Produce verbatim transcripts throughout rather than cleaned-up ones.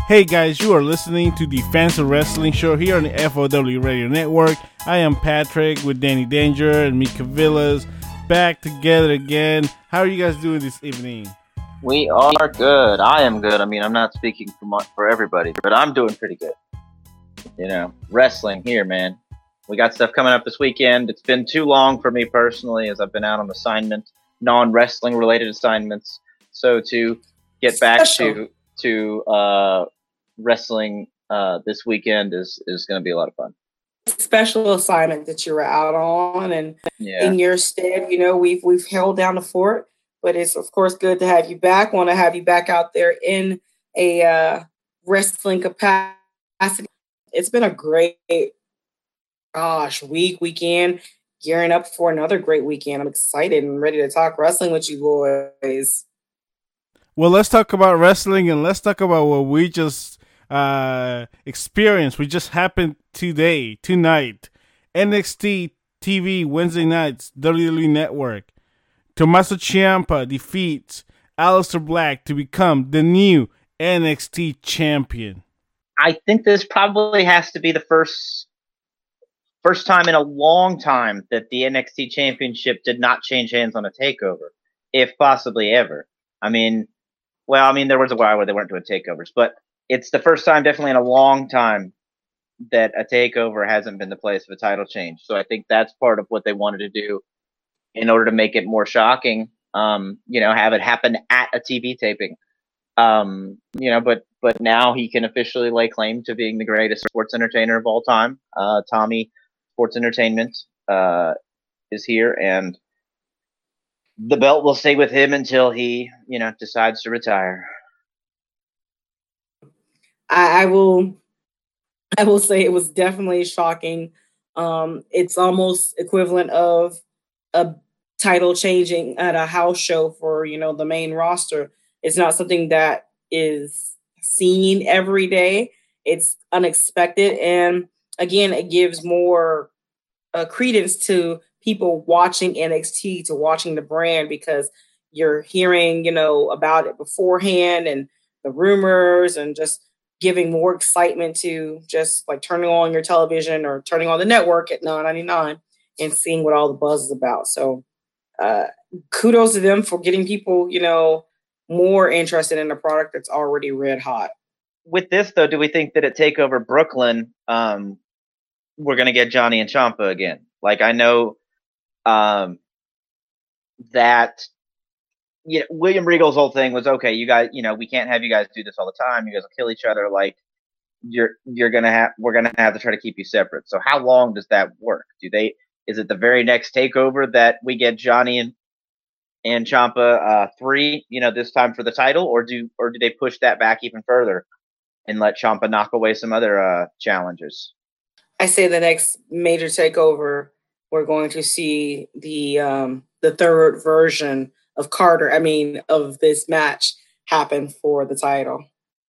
Hey guys, you are listening to the Fans of Wrestling Show here on the F O W Radio Network. I am Patrick with Danny Danger and Mika Villas, back together again. How are you guys doing this evening? We are good. I am good. I mean, I'm not speaking for my, for everybody, but I'm doing pretty good. You know, wrestling here, man. We got stuff coming up this weekend. It's been too long for me personally, as I've been out on assignment, non-wrestling related assignments. So to get back Special. to to uh, wrestling uh, this weekend is is going to be a lot of fun. Special assignment that you were out on, and yeah. in your stead, you know, we've we've held down the fort. But it's, of course, good to have you back. Want to have you back out there in a uh, wrestling capacity. It's been a great, gosh, week, weekend, gearing up for another great weekend. I'm excited and ready to talk wrestling with you boys. Well, let's talk about wrestling, and let's talk about what we just uh, experienced. We just happened today, tonight. N X T T V, Wednesday nights, W W E Network. Tommaso Ciampa defeats Aleister Black to become the new N X T champion. I think this probably has to be the first first time in a long time that the N X T championship did not change hands on a takeover, if possibly ever. I mean, well, I mean, there was a while where they weren't doing takeovers, but it's the first time definitely in a long time that a takeover hasn't been the place of a title change. So I think that's part of what they wanted to do in order to make it more shocking, um, you know, have it happen at a T V taping, um, you know, but, but now he can officially lay claim to being the greatest sports entertainer of all time. Uh, Tommy Sports Entertainment, uh, is here, and the belt will stay with him until he, you know, decides to retire. I, I will, I will say it was definitely shocking. Um, it's almost equivalent of a title changing at a house show for, you know, the main roster. It's not something that is seen every day. It's unexpected. And again, it gives more uh, credence to people watching N X T, to watching the brand, because you're hearing, you know, about it beforehand and the rumors, and just giving more excitement to just like turning on your television or turning on the network at nine ninety-nine and seeing what all the buzz is about. So uh, kudos to them for getting people, you know, more interested in a product that's already red hot. With this, though, do we think that at TakeOver Brooklyn, um, we're going to get Johnny and Ciampa again? Like, I know um, that, you know, William Regal's whole thing was, okay, you guys, you know, we can't have you guys do this all the time. You guys will kill each other. Like, you're, you're going to have, we're going to have to try to keep you separate. So how long does that work? Do they, Is it the very next takeover that we get Johnny and and Ciampa uh, three, you know, this time for the title, or do or do they push that back even further and let Ciampa knock away some other uh, challengers? I say the next major takeover, we're going to see the um, the third version of Carter. I mean, of this match happen for the title.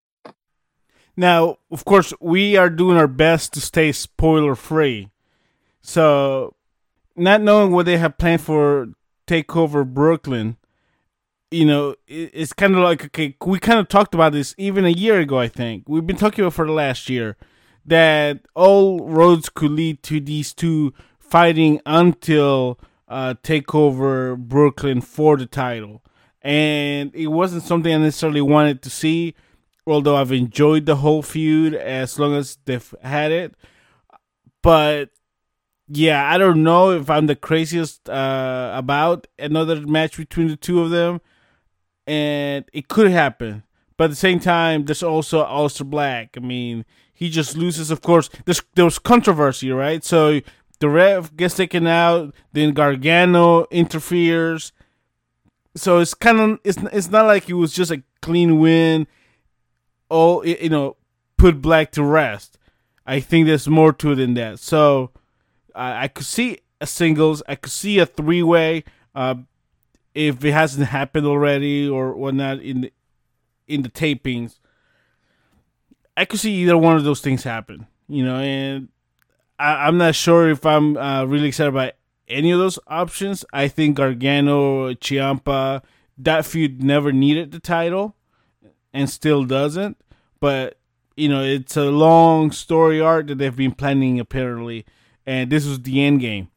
Now, of course, we are doing our best to stay spoiler free, so. Not knowing what they have planned for TakeOver Brooklyn, you know, it's kind of like, okay, we kind of talked about this even a year ago, I think. We've been talking about for the last year that all roads could lead to these two fighting until uh, TakeOver Brooklyn for the title. And it wasn't something I necessarily wanted to see, although I've enjoyed the whole feud as long as they've had it. But yeah, I don't know if I'm the craziest uh, about another match between the two of them, and it could happen. But at the same time, there's also Aleister Black. I mean, he just loses, of course. There's, there was controversy, right? So the ref gets taken out, then Gargano interferes. So it's kind of, it's, it's not like it was just a clean win, all, you know, put Black to rest. I think there's more to it than that. So I could see a singles. I could see a three-way uh, if it hasn't happened already or whatnot in the, in the tapings. I could see either one of those things happen, you know, and I, I'm not sure if I'm uh, really excited about any of those options. I think Gargano, Ciampa, that feud never needed the title and still doesn't. But you know, it's a long story arc that they've been planning apparently, and this was the end game.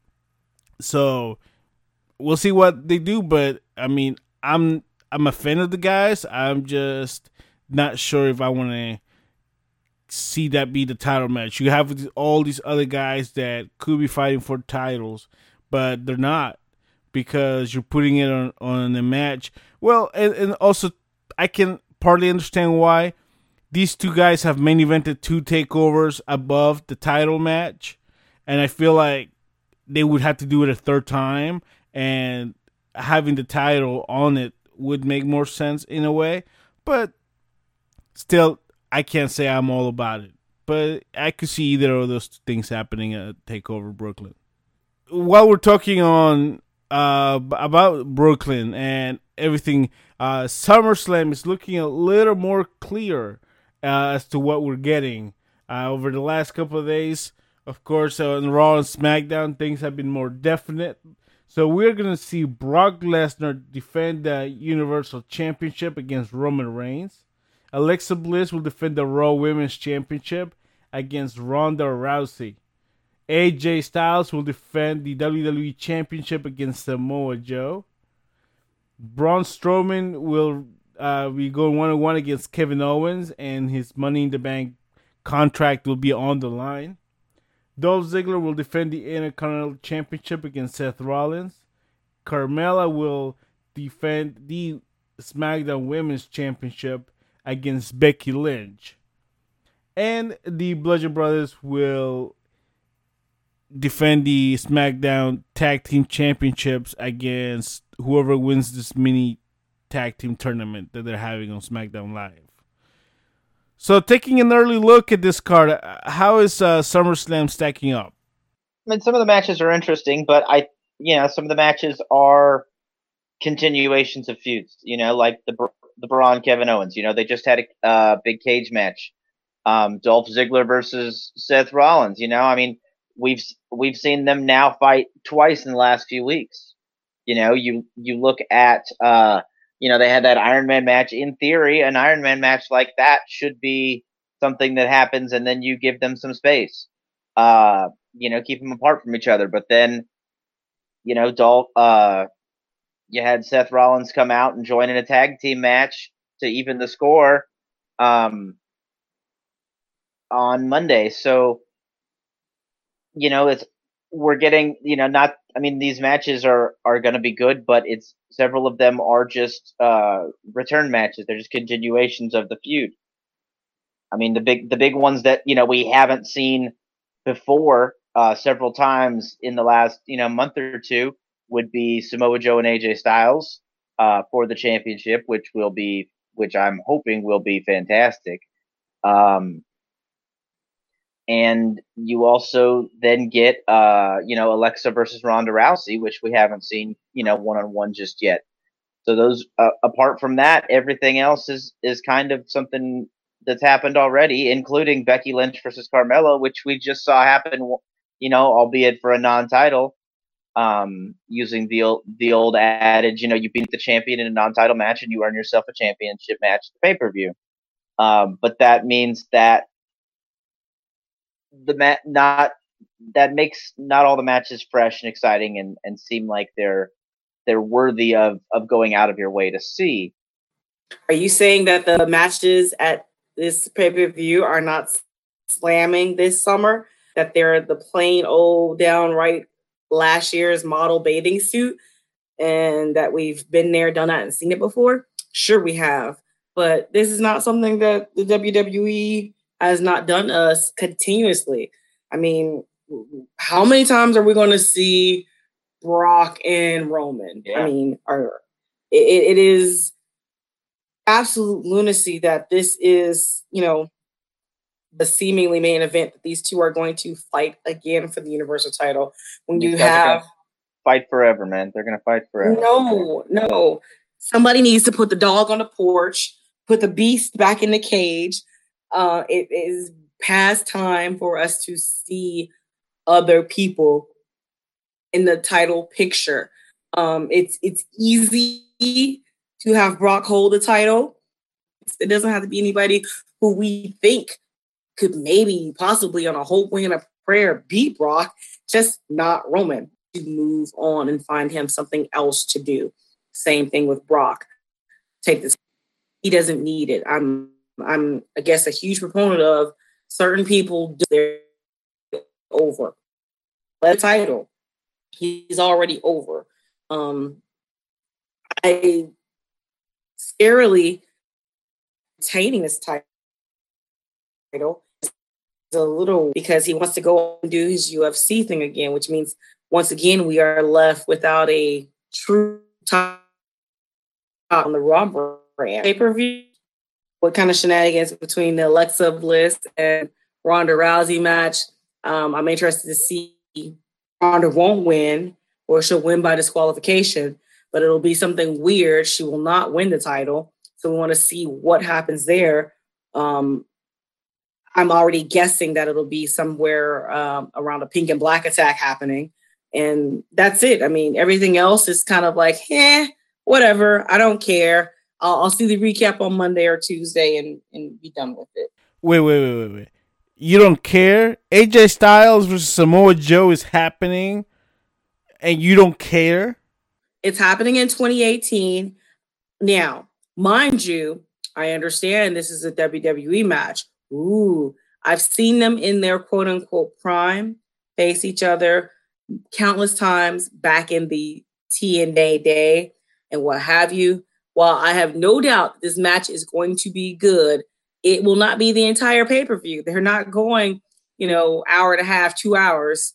So we'll see what they do, but I mean, I'm I'm a fan of the guys. I'm just not sure if I want to see that be the title match. You have all these other guys that could be fighting for titles, but they're not because you're putting it on on a match. Well, and, and also I can partly understand why. These two guys have main evented two takeovers above the title match, and I feel like they would have to do it a third time, and having the title on it would make more sense in a way. But still, I can't say I'm all about it. But I could see either of those things happening at TakeOver Brooklyn. While we're talking on uh, about Brooklyn and everything, uh, SummerSlam is looking a little more clear uh, as to what we're getting. Uh, over the last couple of days, of course, uh, on Raw and SmackDown, things have been more definite. So we're going to see Brock Lesnar defend the Universal Championship against Roman Reigns. Alexa Bliss will defend the Raw Women's Championship against Ronda Rousey. A J Styles will defend the W W E Championship against Samoa Joe. Braun Strowman will uh, be going one-on-one against Kevin Owens, and his Money in the Bank contract will be on the line. Dolph Ziggler will defend the Intercontinental Championship against Seth Rollins. Carmella will defend the SmackDown Women's Championship against Becky Lynch. And the Bludgeon Brothers will defend the SmackDown Tag Team Championships against whoever wins this mini tag team tournament that they're having on SmackDown Live. So taking an early look at this card, how is uh, SummerSlam stacking up? I mean, some of the matches are interesting, but I, you know, some of the matches are continuations of feuds. You know, like the the Braun Kevin Owens. You know, they just had a uh, big cage match. Um, Dolph Ziggler versus Seth Rollins. You know, I mean, we've we've seen them now fight twice in the last few weeks. You know, you you look at, uh, you know, they had that Iron Man match. In theory, an Iron Man match like that should be something that happens, and then you give them some space. Uh, you know, keep them apart from each other. But then, you know, Dolph, uh, you had Seth Rollins come out and join in a tag team match to even the score um, on Monday. So, you know, it's we're getting, you know, not. I mean, these matches are are going to be good, but it's several of them are just uh, return matches. They're just continuations of the feud. I mean, the big the big ones that, you know, we haven't seen before uh, several times in the last, you know, month or two would be Samoa Joe and A J Styles uh, for the championship, which will be, which I'm hoping will be fantastic. Um, and you also then get, uh, you know, Alexa versus Ronda Rousey, which we haven't seen, you know, one on one just yet. So those, uh, apart from that, everything else is is kind of something that's happened already, including Becky Lynch versus Carmella, which we just saw happen, you know, albeit for a non-title. Um, using the old, the old adage, you know, you beat the champion in a non-title match and you earn yourself a championship match at the pay-per-view. Um, but that means that the mat not that makes not all the matches fresh and exciting and, and seem like they're they're worthy of of going out of your way to see. Are you saying that the matches at this pay-per-view are not slamming this summer? That they're the plain old downright last year's model bathing suit, and that we've been there, done that, and seen it before? Sure, we have. But this is not something that the W W E has not done us continuously. I mean, how many times are we going to see Brock and Roman? Yeah. I mean, are, it, it is absolute lunacy that this is, you know, the seemingly main event that these two are going to fight again for the Universal title. When you have fight forever, man, they're going to fight forever. No, no. Somebody needs to put the dog on the porch, put the beast back in the cage. Uh, it is past time for us to see other people in the title picture. Um, it's it's easy to have Brock hold the title. It doesn't have to be anybody who we think could maybe, possibly on a hope and a prayer, beat Brock, just not Roman. To move on and find him something else to do. Same thing with Brock. Take this. He doesn't need it. I'm, I'm, I guess, a huge proponent of certain people do their over. The title. He's already over. Um, I scarily retaining this title is a little because he wants to go and do his U F C thing again, which means once again we are left without a true top on the Raw brand pay-per-view. What kind of shenanigans between the Alexa Bliss and Ronda Rousey match? Um, I'm interested to see. Ronda won't win, or she'll win by disqualification, but it'll be something weird. She will not win the title. So we want to see what happens there. Um, I'm already guessing that it'll be somewhere um, around a pink and black attack happening. And that's it. I mean, everything else is kind of like, eh, whatever. I don't care. I'll, I'll see the recap on Monday or Tuesday and, and be done with it. Wait, wait, wait, wait, wait. You don't care? A J Styles versus Samoa Joe is happening and you don't care? It's happening in twenty eighteen. Now, mind you, I understand this is a W W E match. Ooh, I've seen them in their quote unquote prime face each other countless times back in the T N A day and what have you. While I have no doubt this match is going to be good, it will not be the entire pay-per-view. They're not going, you know, hour and a half, two hours.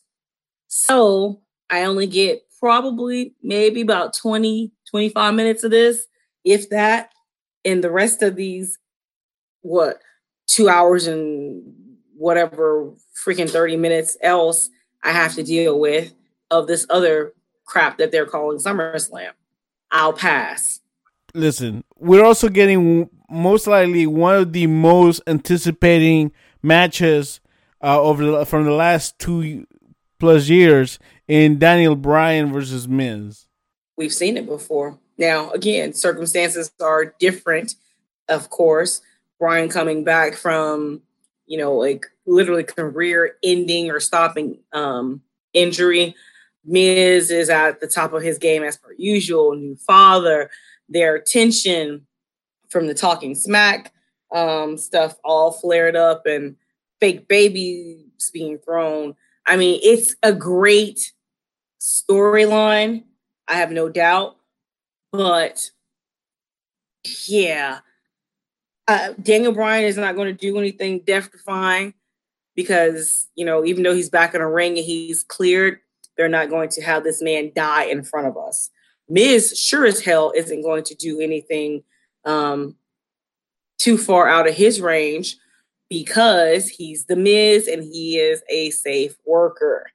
So I only get probably maybe about twenty, twenty-five minutes of this, if that. And the rest of these, what, two hours and whatever freaking thirty minutes else I have to deal with of this other crap that they're calling SummerSlam. I'll pass. Listen, we're also getting most likely one of the most anticipating matches uh, over the, from the last two plus years in Daniel Bryan versus Miz. We've seen it before. Now, again, circumstances are different, of course. Bryan coming back from, you know, like literally career-ending or stopping um, injury. Miz is at the top of his game as per usual. New father. Their tension from the talking smack um, stuff all flared up and fake babies being thrown. I mean, it's a great storyline. I have no doubt. But, yeah, uh, Daniel Bryan is not going to do anything death-defying because, you know, even though he's back in a ring and he's cleared, they're not going to have this man die in front of us. Miz sure as hell isn't going to do anything um, too far out of his range because he's the Miz and he is a safe worker.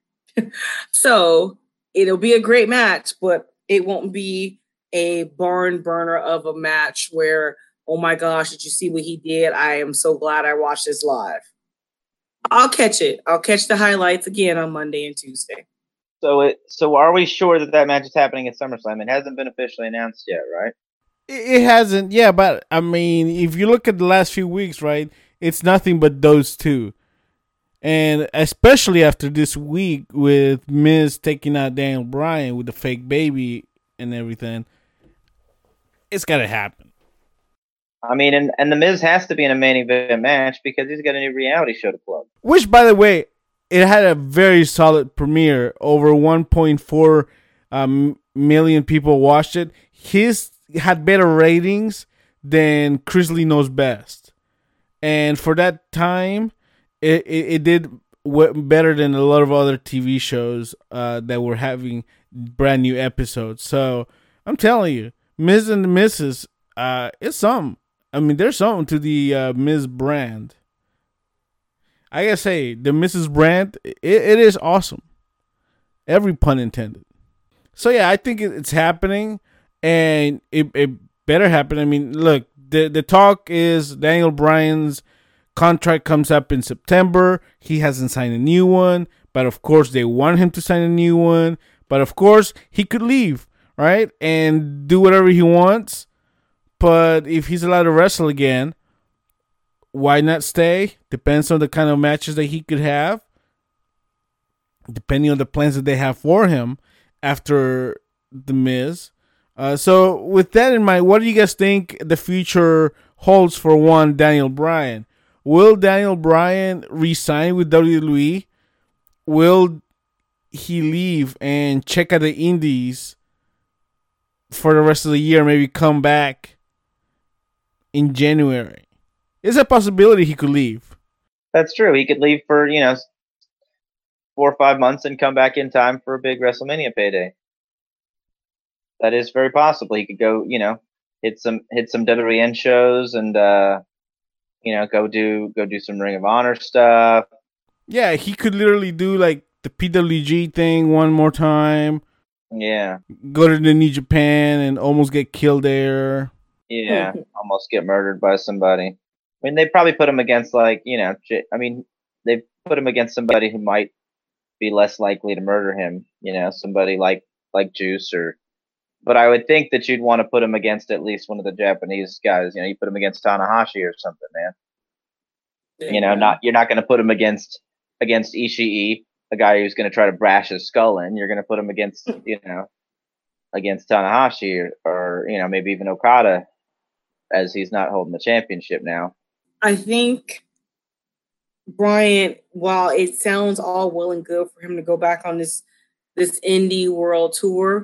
So it'll be a great match, but it won't be a barn burner of a match where, oh my gosh, did you see what he did? I am so glad I watched this live. I'll catch it. I'll catch the highlights again on Monday and Tuesday. So it so are we sure that that match is happening at SummerSlam? It hasn't been officially announced yet, right? It hasn't, yeah, but I mean, if you look at the last few weeks, right, it's nothing but those two. And especially after this week with Miz taking out Daniel Bryan with the fake baby and everything, it's got to happen. I mean, and, and The Miz has to be in a main event match because he's got a new reality show to plug. Which, by the way, it had a very solid premiere. Over one point four um, million people watched it. His had better ratings than Chris Lee Knows Best. And for that time, it, it, it did w- better than a lot of other T V shows uh, that were having brand new episodes. So I'm telling you, Miz and the Missus, uh, it's something. I mean, there's something to the uh, Miz brand. I gotta say, the Missus brand, it, it is awesome. Every pun intended. So yeah, I think it, it's happening, and it, it better happen. I mean, look, the the talk is Daniel Bryan's contract comes up in September. He hasn't signed a new one, but of course they want him to sign a new one. But of course he could leave, right, and do whatever he wants. But if he's allowed to wrestle again, why not stay? Depends on the kind of matches that he could have, depending on the plans that they have for him after The Miz. Uh, so with that in mind, what do you guys think the future holds for one Daniel Bryan? Will Daniel Bryan re-sign with W W E? Will he leave and check out the indies for the rest of the year, maybe come back in January? It's a possibility he could leave. That's true. He could leave for, you know, four or five months and come back in time for a big WrestleMania payday. That is very possible. He could go, you know, hit some hit some W W N shows and uh, you know, go do go do some Ring of Honor stuff. Yeah, he could literally do like the P W G thing one more time. Yeah. Go to the New Japan and almost get killed there. Yeah, almost get murdered by somebody. I mean, they probably put him against like, you know, I mean, they put him against somebody who might be less likely to murder him, you know, somebody like like Juice or but I would think that you'd want to put him against at least one of the Japanese guys. You know, you put him against Tanahashi or something, man. Yeah, you know, man. not you're not going to put him against against Ishii, a guy who's going to try to brash his skull in. You're going to put him against, you know, against Tanahashi or, or you know, maybe even Okada, as he's not holding the championship now. I think Bryan, while it sounds all well and good for him to go back on this this indie world tour,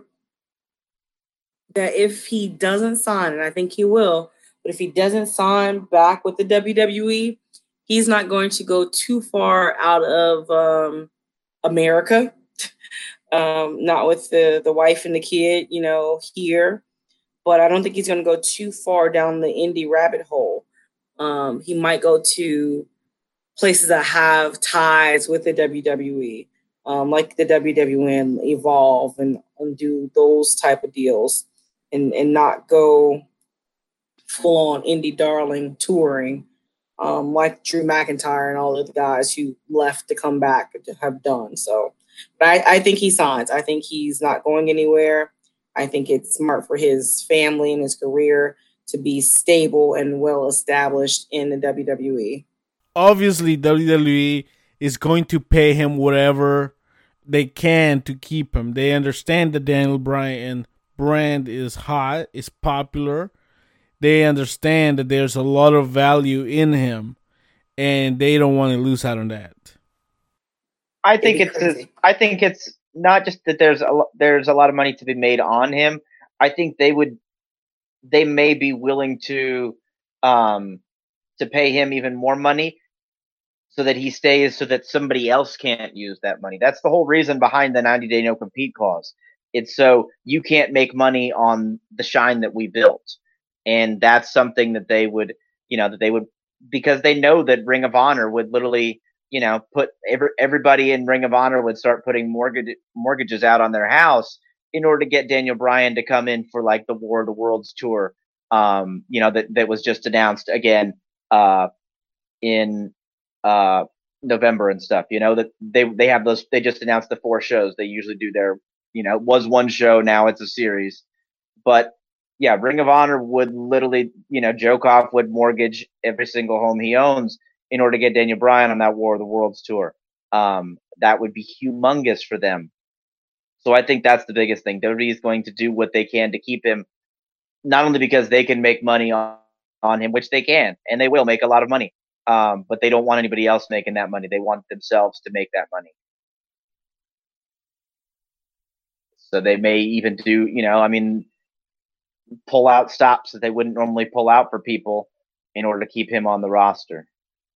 that if he doesn't sign, and I think he will, but if he doesn't sign back with the W W E, he's not going to go too far out of um, America. um, not with the, the wife and the kid, you know, here. But I don't think he's going to go too far down the indie rabbit hole. Um, he might go to places that have ties with the W W E, um, like the W W N, Evolve, and, and do those type of deals. And, and not go full on indie darling touring um, like Drew McIntyre and all of the guys who left to come back to have done. So, but I, I think he signs. I think he's not going anywhere. I think it's smart for his family and his career to be stable and well established in the W W E. Obviously, W W E is going to pay him whatever they can to keep him. They understand that Daniel Bryan brand is hot, is popular. They understand that there's a lot of value in him, and they don't want to lose out on that. I think it's a, I think it's not just that there's a there's a lot of money to be made on him. I think they would they may be willing to um to pay him even more money so that he stays, so that somebody else can't use that money. That's the whole reason behind the ninety day no compete clause. It's so you can't make money on the shine that we built. And that's something that they would, you know, that they would, because they know that Ring of Honor would literally, you know, put every, everybody in Ring of Honor would start putting mortgage, mortgages out on their house in order to get Daniel Bryan to come in for like the War of the Worlds tour, um, you know, that, that was just announced again uh, in uh, November and stuff, you know, that they, they have those, they just announced the four shows. They usually do their, you know, it was one show, now it's a series. But yeah, Ring of Honor would literally, you know, Jokoff would mortgage every single home he owns in order to get Daniel Bryan on that War of the Worlds tour. Um, that would be humongous for them. So I think that's the biggest thing. W W E is going to do what they can to keep him, not only because they can make money on, on him, which they can, and they will make a lot of money, um, but they don't want anybody else making that money. They want themselves to make that money. So they may even do, you know, I mean, pull out stops that they wouldn't normally pull out for people in order to keep him on the roster.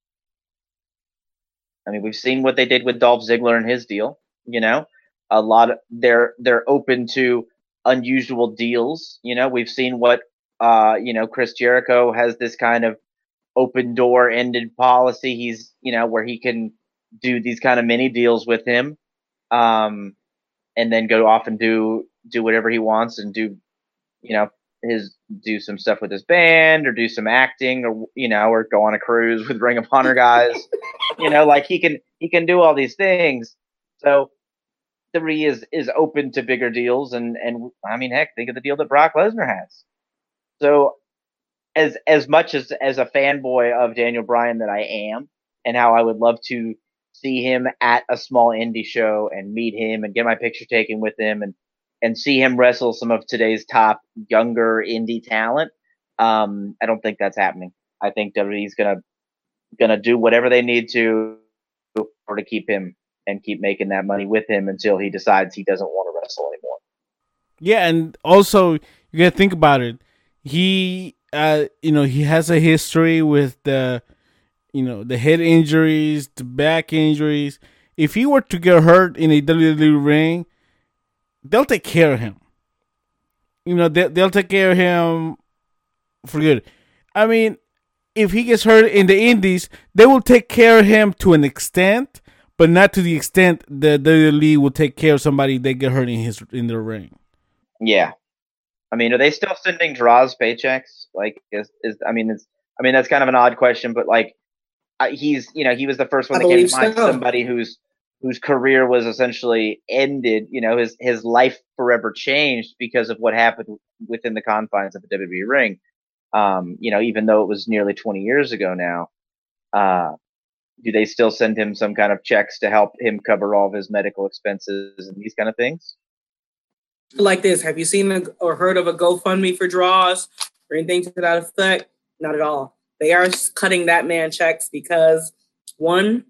I mean, we've seen what they did with Dolph Ziggler and his deal, you know, a lot of they're, they're open to unusual deals. You know, we've seen what, uh, you know, Chris Jericho has this kind of open door ended policy. He's, you know, where he can do these kind of mini deals with him. Um, and then go off and do do whatever he wants and do, you know, his do some stuff with his band or do some acting or, you know, or go on a cruise with Ring of Honor guys. You know, like he can he can do all these things. So W W E is is open to bigger deals, and and I mean, heck, think of the deal that Brock Lesnar has. So as as much as as a fanboy of Daniel Bryan that I am, and how I would love to see him at a small indie show and meet him and get my picture taken with him and and see him wrestle some of today's top younger indie talent. Um, I don't think that's happening. I think W W E's gonna gonna do whatever they need to or to keep him and keep making that money with him until he decides he doesn't want to wrestle anymore. Yeah, and also you gotta think about it. He, uh, you know, he has a history with the, you know, the head injuries, the back injuries. If he were to get hurt in a W W E ring, they'll take care of him. You know, they, they'll take care of him for good. I mean, if he gets hurt in the indies, they will take care of him to an extent, but not to the extent that W W E will take care of somebody that get hurt in his in their ring. Yeah, I mean, are they still sending Droz paychecks? Like, is is I mean, it's I mean that's kind of an odd question, but like, I, he's you know he was the first one I that came to believe mind. so. Somebody whose whose career was essentially ended. You know, his his life forever changed because of what happened within the confines of the W W E ring. Um, you know, even though it was nearly twenty years ago now, uh, do they still send him some kind of checks to help him cover all of his medical expenses and these kind of things? Like this, have you seen a, or heard of a GoFundMe for Droz or anything to that effect? Not at all. They are cutting that man checks because, one,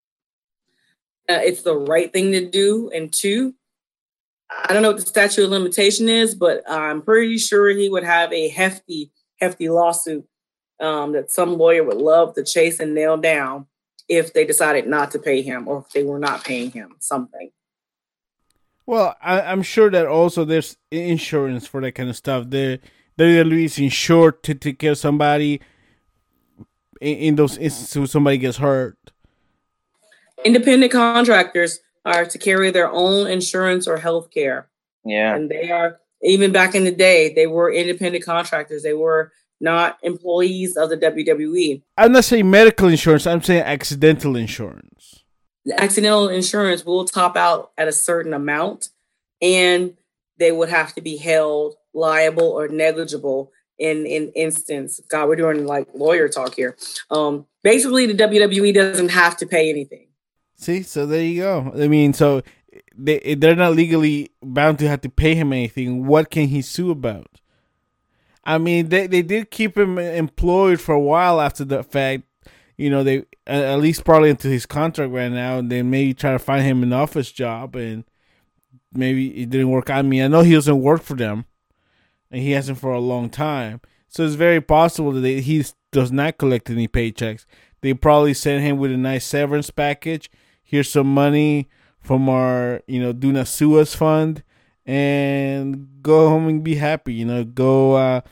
uh, it's the right thing to do, and two, I don't know what the statute of limitation is, but I'm pretty sure he would have a hefty, hefty lawsuit um, that some lawyer would love to chase and nail down if they decided not to pay him or if they were not paying him something. Well, I, I'm sure that also there's insurance for that kind of stuff. The W W E is insured to take care of somebody in, in those instances when somebody gets hurt. Independent contractors are to carry their own insurance or health care. Yeah. And they are, even back in the day, they were independent contractors. They were not employees of the W W E. I'm not saying medical insurance. I'm saying accidental insurance. The accidental insurance will top out at a certain amount, and they would have to be held liable or negligible in in instance. God, we're doing like lawyer talk here. Um, basically, the W W E doesn't have to pay anything. See, so there you go. I mean, so they they're not legally bound to have to pay him anything. What can he sue about? I mean, they they did keep him employed for a while after the fact. You know, they at least probably into his contract right now, and they maybe try to find him an office job, and maybe it didn't work out. I mean, I know he doesn't work for them, and he hasn't for a long time, so it's very possible that they, he does not collect any paychecks. They probably sent him with a nice severance package. Here's some money from our, you know, Do Not Sue Us fund, and go home and be happy. You know, go uh,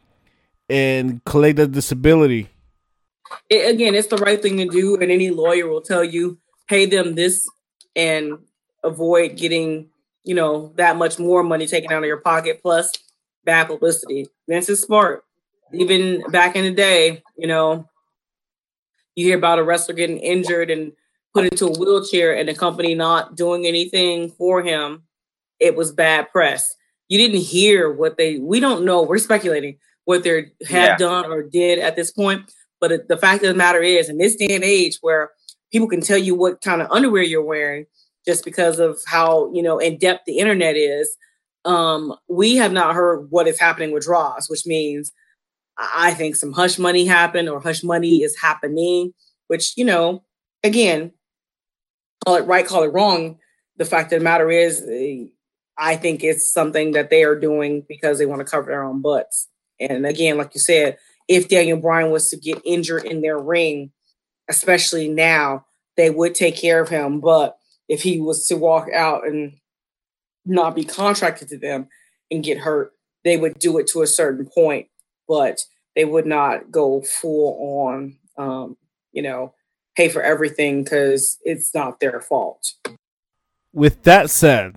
and collect the disability. It, again, it's the right thing to do, and any lawyer will tell you, pay them this and avoid getting, you know, that much more money taken out of your pocket, plus bad publicity. Vince is smart. Even back in the day, you know, you hear about a wrestler getting injured and put into a wheelchair and the company not doing anything for him. It was bad press. You didn't hear what they, we don't know, we're speculating what they have Yeah. done or did at this point. But the fact of the matter is, in this day and age where people can tell you what kind of underwear you're wearing just because of how, you know, in depth the internet is, um, we have not heard what is happening with Droz, which means I think some hush money happened or hush money is happening, which, you know, again, call it right, call it wrong. The fact of the matter is, I think it's something that they are doing because they want to cover their own butts. And again, like you said, if Daniel Bryan was to get injured in their ring, especially now, they would take care of him. But if he was to walk out and not be contracted to them and get hurt, they would do it to a certain point, but they would not go full on, um, you know, pay for everything because it's not their fault. With that said,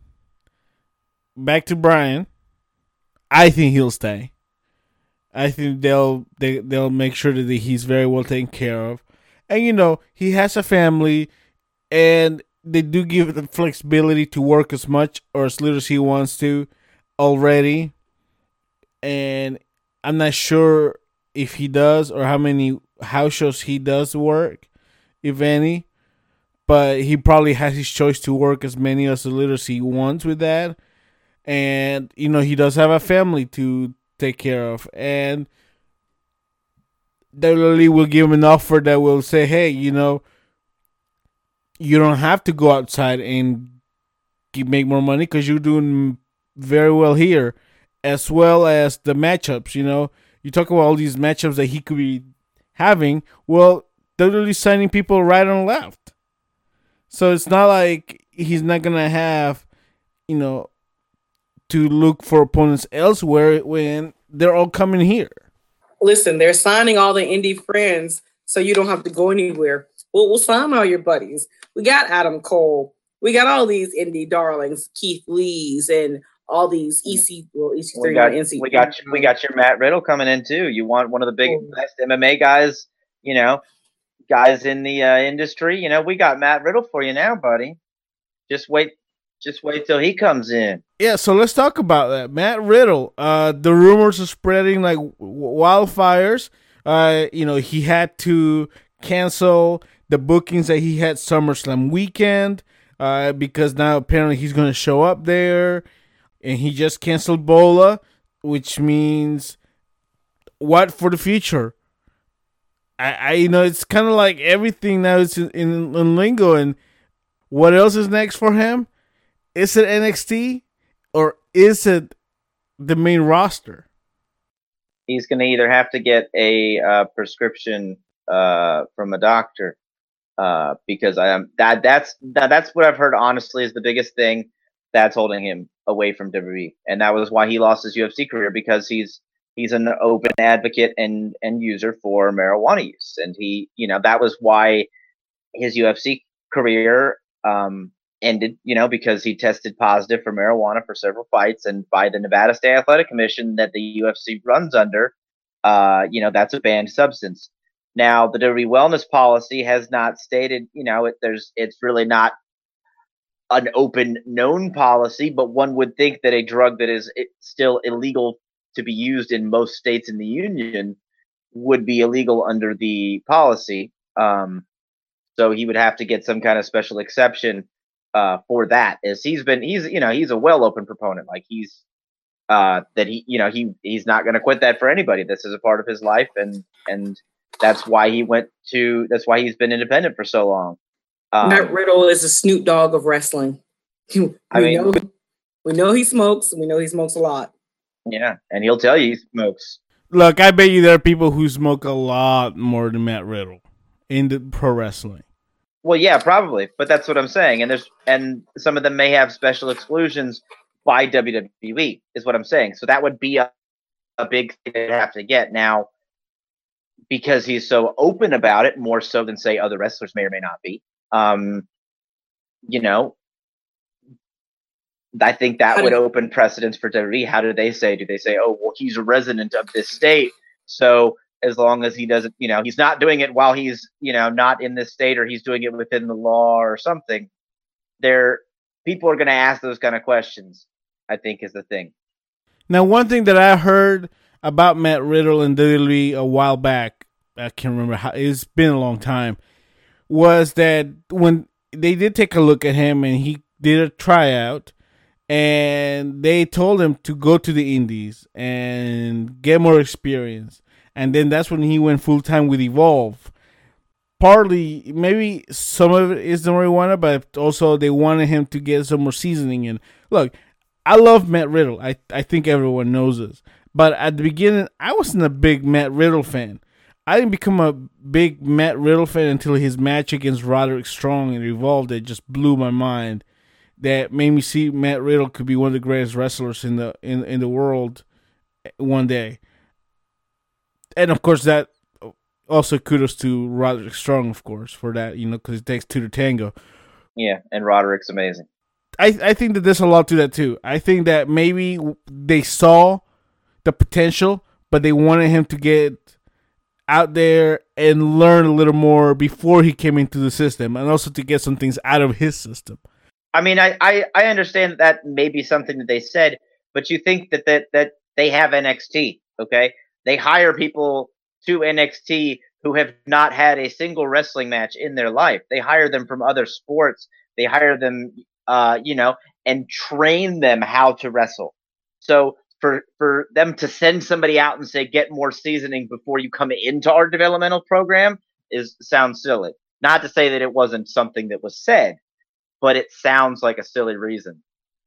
back to Bryan. I think he'll stay. I think they'll they they'll make sure that he's very well taken care of, and you know he has a family, and they do give the flexibility to work as much or as little as he wants to already, and I'm not sure if he does or how many house shows he does work, if any. But he probably has his choice to work as many as little as he wants with that. And, you know, he does have a family to take care of. And W W E will give him an offer that will say, hey, you know, you don't have to go outside and make more money because you're doing very well here, as well as the matchups. You know, you talk about all these matchups that he could be having. Well, they're really signing people right and left, so it's not like he's not gonna have, you know, to look for opponents elsewhere when they're all coming here. Listen, they're signing all the indie friends, so you don't have to go anywhere. Well, we'll sign all your buddies. We got Adam Cole. We got all these indie darlings, Keith Lee's, and all these E C, well, E C three, we got, N C. We got, we got your Matt Riddle coming in too. You want one of the big, oh. best M M A guys, you know, guys in the uh, industry. You know, we got Matt Riddle for you now, buddy. Just wait, just wait till he comes in. Yeah, so let's talk about that. Matt Riddle. Uh, the rumors are spreading like wildfires. Uh, you know, he had to cancel the bookings that he had SummerSlam weekend. Uh, because now apparently he's going to show up there, and he just canceled Bola, which means what for the future? I, I you know, it's kind of like everything now is in, in, in lingo, and what else is next for him? Is it N X T or is it the main roster? He's going to either have to get a uh, prescription uh, from a doctor. Uh, because I am that that's that, that's what I've heard honestly is the biggest thing that's holding him away from W W E, and that was why he lost his U F C career, because he's he's an open advocate and and user for marijuana use, and he you know that was why his U F C career um, ended, you know, because he tested positive for marijuana for several fights, and by the Nevada State Athletic Commission that the U F C runs under, uh, you know, that's a banned substance. Now, the W W E wellness policy has not stated, you know, it, there's it's really not an open known policy, but one would think that a drug that is still illegal to be used in most states in the union would be illegal under the policy. Um, so he would have to get some kind of special exception uh, for that. As he's been, he's you know, he's a well open proponent, like he's uh, that he, you know, he he's not going to quit that for anybody. This is a part of his life, and and. That's why he went to. That's why he's been independent for so long. Um, Matt Riddle is a Snoop Dogg of wrestling. we I mean, know, we know he smokes. We know he smokes a lot. Yeah, and he'll tell you he smokes. Look, I bet you there are people who smoke a lot more than Matt Riddle in the pro wrestling. Well, yeah, probably, but that's what I'm saying. And there's and some of them may have special exclusions by W W E, is what I'm saying. So that would be a, a big thing they'd have to get now. Because he's so open about it, more so than, say, other wrestlers may or may not be. Um, you know, I think that would open precedents for W W E. How do they say? Do they say, oh, well, he's a resident of this state, so as long as he doesn't, you know, he's not doing it while he's, you know, not in this state, or he's doing it within the law or something. There, people are going to ask those kind of questions, I think, is the thing. Now, one thing that I heard about Matt Riddle and W W E a while back, I can't remember how, it's been a long time, was that when they did take a look at him and he did a tryout, and they told him to go to the indies and get more experience. And then that's when he went full time with Evolve. Partly, maybe some of it is the marijuana, but also they wanted him to get some more seasoning in. Look, I love Matt Riddle. I, I think everyone knows this. But at the beginning, I wasn't a big Matt Riddle fan. I didn't become a big Matt Riddle fan until his match against Roderick Strong in Evolve that just blew my mind. That made me see Matt Riddle could be one of the greatest wrestlers in the in, in the world one day. And of course, that also kudos to Roderick Strong, of course, for that, you know, because it takes two to tango. Yeah, and Roderick's amazing. I, I think that there's a lot to that, too. I think that maybe they saw the potential, but they wanted him to get out there and learn a little more before he came into the system, and also to get some things out of his system. I mean, I, I, I understand that, that may be something that they said, but you think that, that, that they have N X T, okay? They hire people to N X T who have not had a single wrestling match in their life. They hire them from other sports. They hire them, uh, you know, and train them how to wrestle. So for for them to send somebody out and say, get more seasoning before you come into our developmental program is sounds silly. Not to say that it wasn't something that was said, but it sounds like a silly reason.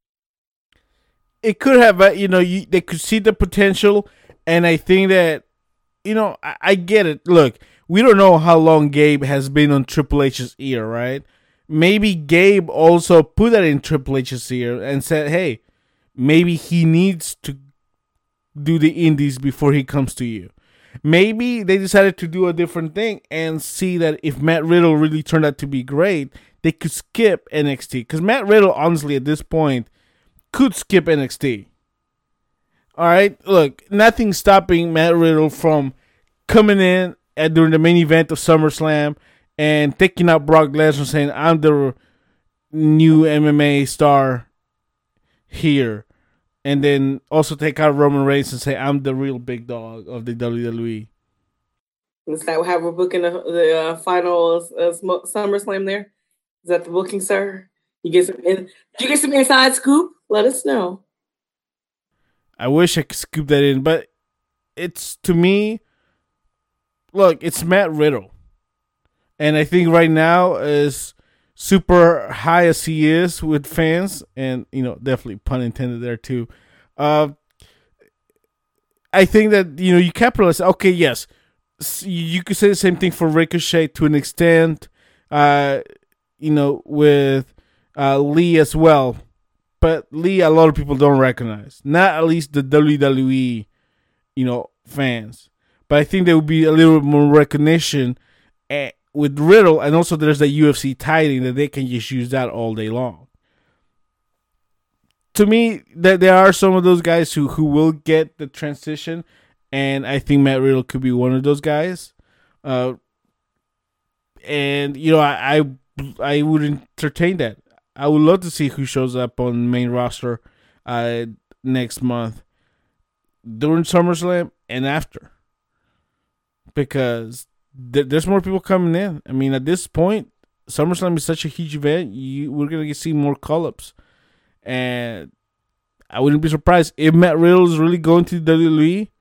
It could have, uh, you know, you, they could see the potential, and I think that, you know, I, I get it. Look, we don't know how long Gabe has been on Triple H's ear, right? Maybe Gabe also put that in Triple H's ear and said, hey, maybe he needs to do the indies before he comes to you. Maybe they decided to do a different thing and see that if Matt Riddle really turned out to be great, they could skip N X T. Because Matt Riddle, honestly, at this point, could skip N X T. All right, look, nothing stopping Matt Riddle from coming in at during the main event of SummerSlam and taking out Brock Lesnar, saying, I'm the new M M A star here. And then also take out Roman Reigns and say, I'm the real big dog of the W W E. Is that how we're booking the, the uh, final uh, SummerSlam there? Is that the booking, sir? You get some in, did you get some inside scoop? Let us know. I wish I could scoop that in, but it's, to me, look, it's Matt Riddle. And I think right now, as super high as he is with fans, and, you know, definitely pun intended there too, uh, I think that, you know, you capitalize. Okay, yes, you could say the same thing for Ricochet to an extent, uh, you know, with uh, Lee as well. But Lee, a lot of people don't recognize. Not at least the W W E, you know, fans. But I think there would be a little more recognition at, with Riddle, and also there's the U F C title that they can just use that all day long. To me, that there are some of those guys who, who will get the transition, and I think Matt Riddle could be one of those guys. Uh, and you know, I, I I would entertain that. I would love to see who shows up on the main roster uh, next month during SummerSlam and after, because th- there's more people coming in. I mean, at this point, SummerSlam is such a huge event. You, we're gonna see more call-ups, and I wouldn't be surprised if Matt Riddle is really going to the W W E.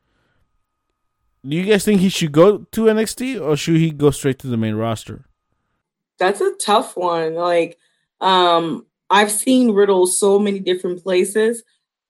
Do you guys think he should go to N X T, or should he go straight to the main roster? That's a tough one. Like, um, I've seen Riddle so many different places.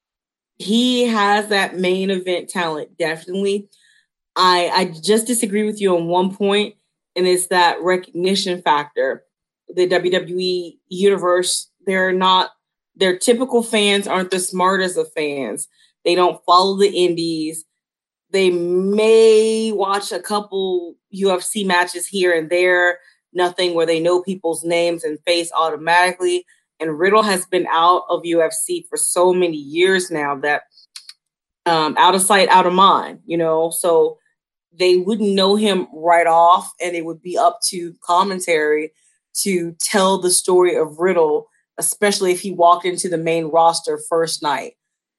He has that main event talent, definitely. I I just disagree with you on one point, and it's that recognition factor. The W W E universe, they're not, their typical fans aren't the smartest of fans. They don't follow the indies. They may watch a couple U F C matches here and there, nothing where they know people's names and face automatically. And Riddle has been out of U F C for so many years now that um, out of sight, out of mind, you know, so they wouldn't know him right off, and it would be up to commentary to tell the story of Riddle, especially if he walked into the main roster first night.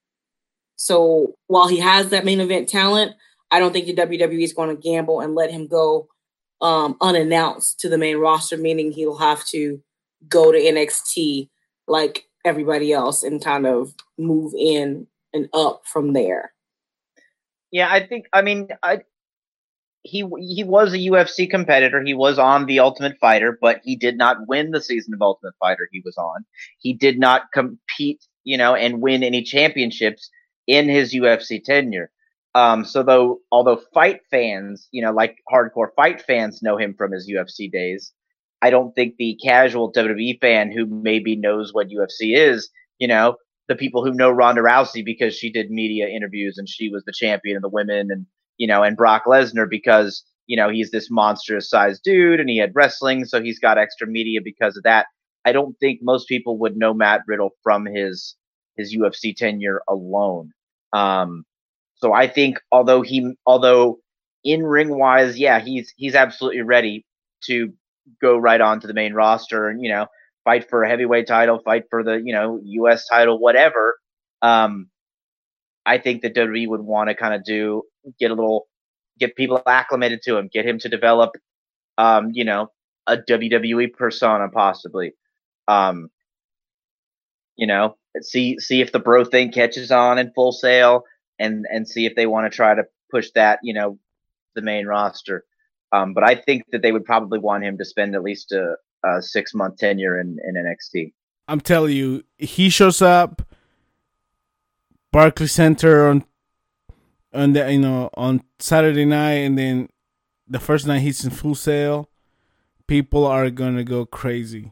So while he has that main event talent, I don't think the W W E is going to gamble and let him go um, unannounced to the main roster, meaning he'll have to go to N X T like everybody else and kind of move in and up from there. Yeah, I think, I mean, I, he he was a U F C competitor. He was on The Ultimate Fighter, but he did not win the season of Ultimate Fighter he was on. He did not compete, you know, and win any championships in his U F C tenure. Um, so though, although fight fans, you know, like hardcore fight fans know him from his U F C days, I don't think the casual W W E fan who maybe knows what U F C is, you know, the people who know Ronda Rousey because she did media interviews and she was the champion of the women, and, you know, and Brock Lesnar because, you know, he's this monstrous sized dude and he had wrestling, so he's got extra media because of that. I don't think most people would know Matt Riddle from his, his U F C tenure alone. Um, so I think although he, although in ring wise, yeah, he's, he's absolutely ready to go right on to the main roster and, you know, fight for a heavyweight title, fight for the, you know, U S title, whatever. Um, I think that W W E would want to kind of do, get a little get people acclimated to him, get him to develop, um, you know, a W W E persona possibly. Um, you know, see see if the bro thing catches on in Full Sail, and and see if they want to try to push that, you know, the main roster. Um, but I think that they would probably want him to spend at least a, a six month tenure in, in N X T. I'm telling you, he shows up Barclays Center on on the you know on Saturday night, and then the first night he's in Full Sail, people are gonna go crazy.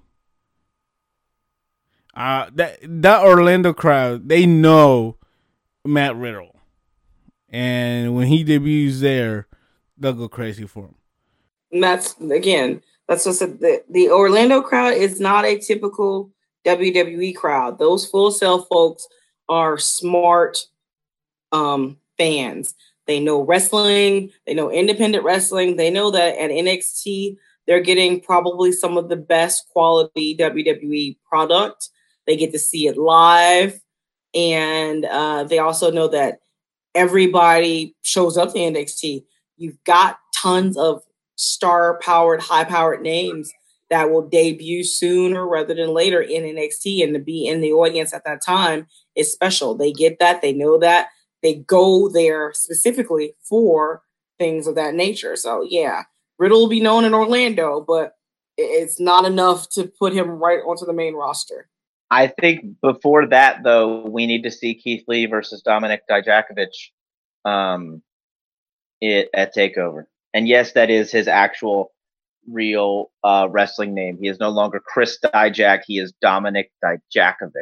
Uh that that Orlando crowd, they know Matt Riddle, and when he debuts there, they'll go crazy for him. And that's again, that's just a, the the Orlando crowd is not a typical W W E crowd. Those Full Sail folks are smart um, fans. They know wrestling. They know independent wrestling. They know that at N X T, they're getting probably some of the best quality W W E product. They get to see it live. And uh, they also know that everybody shows up to N X T. You've got tons of star-powered, high-powered names that will debut sooner rather than later in N X T, and to be in the audience at that time is special. They get that. They know that. They go there specifically for things of that nature. So, yeah, Riddle will be known in Orlando, but it's not enough to put him right onto the main roster. I think before that, though, we need to see Keith Lee versus Dominik Dijakovic um, it, at TakeOver. And yes, that is his actual real uh, wrestling name. He is no longer Chris Dijak. He is Dominik Dijakovic.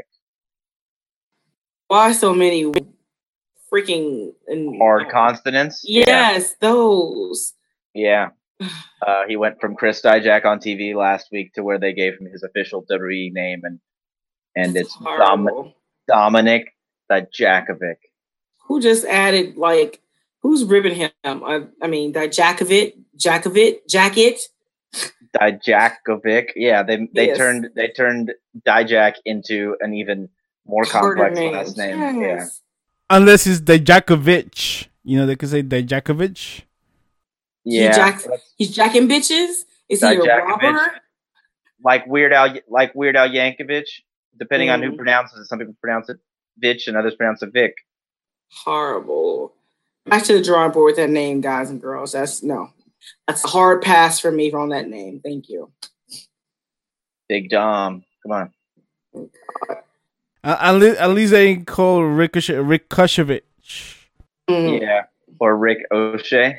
Why so many freaking hard consonants? Yes, yeah. Those. Yeah. Uh, he went from Chris Dijak on T V last week to where they gave him his official W W E name, and and it's Dom- Dominik Dijakovic. Who just added like? Who's ribbing him? I, I mean, Dijakovic, Jakovic, Jacket. Dijakovic. Yeah, they they yes. turned they turned Dijak into an even more complex last name. Yes. Yeah. Unless it's Dijakovic. You know, they could say Dijakovic. Yeah. He jack, he's jacking bitches? Is he a robber? Like Weird Al like Weird Al Yankovic, depending mm. on who pronounces it. Some people pronounce it Vitch and others pronounce it Vic. Horrible. Back to the drawing board with that name, guys and girls. That's no. That's a hard pass for me on that name. Thank you. Big Dom. Come on. Oh, uh, at, least, at least they ain't called Ricochet, Ricochet. Mm. Yeah. Or Rick O'Shea.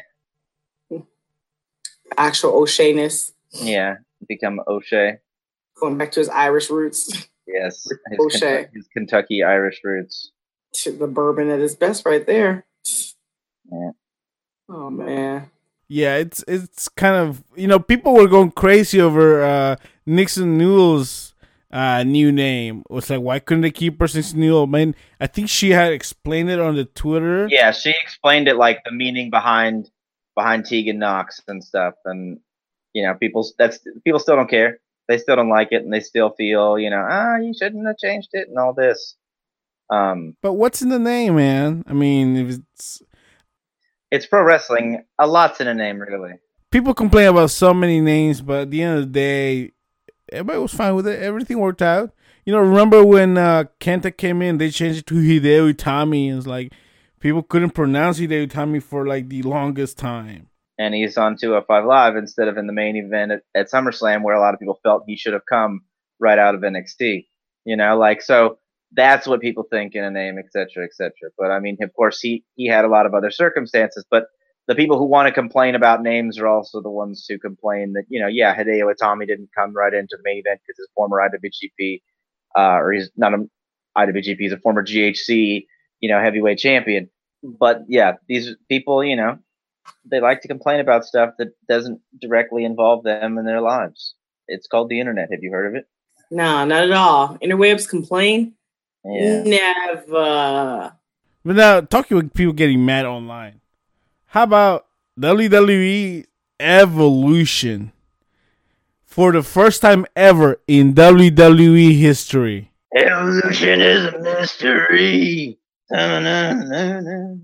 Actual O'Shea-ness. Yeah. Become O'Shea. Going back to his Irish roots. Yes. His O'Shea. Kentucky, his Kentucky Irish roots. The bourbon at its best right there. Yeah. Oh, man. Yeah, it's it's kind of, you know, people were going crazy over uh, Nixon Newell's uh, new name. It was like, why couldn't they keep her since Newell? Man, I think she had explained it on the Twitter. Yeah, she explained it, like the meaning behind behind Tegan Knox and stuff, and you know, people that's people still don't care. They still don't like it, and they still feel, you know, ah, you shouldn't have changed it and all this. Um, but what's in the name, man? I mean, if it's it's pro wrestling. A lot's in a name, really. People complain about so many names, but at the end of the day, everybody was fine with it. Everything worked out. You know, remember when uh, Kenta came in, they changed it to Hideo Itami, and it's like people couldn't pronounce Hideo Itami for like the longest time. And he's on two oh five Live instead of in the main event at, at SummerSlam, where a lot of people felt he should have come right out of N X T. You know, like, so that's what people think in a name, et cetera, et cetera. But I mean, of course, he, he had a lot of other circumstances, but the people who want to complain about names are also the ones who complain that, you know, yeah, Hideo Itami didn't come right into the main event because he's a former I W G P, uh, or he's not an I W G P, he's a former G H C, you know, heavyweight champion. But yeah, these people, you know, they like to complain about stuff that doesn't directly involve them in their lives. It's called the internet. Have you heard of it? No, not at all. Interwebs complain? Yeah. Never. But now, talking with people getting mad online, how about W W E Evolution? For the first time ever in W W E history. Evolution is a mystery. Na-na-na-na-na.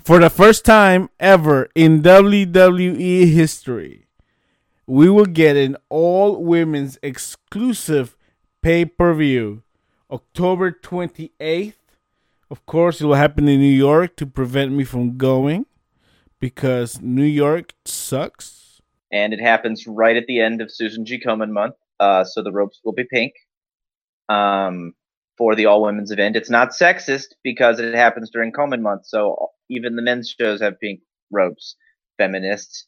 For the first time ever in W W E history, we will get an all-women's exclusive pay-per-view, October twenty-eighth. Of course, it will happen in New York to prevent me from going because New York sucks. And it happens right at the end of Susan G. Komen month, uh, so the ropes will be pink um, for the all-women's event. It's not sexist because it happens during Komen month, so even the men's shows have pink ropes. Feminists.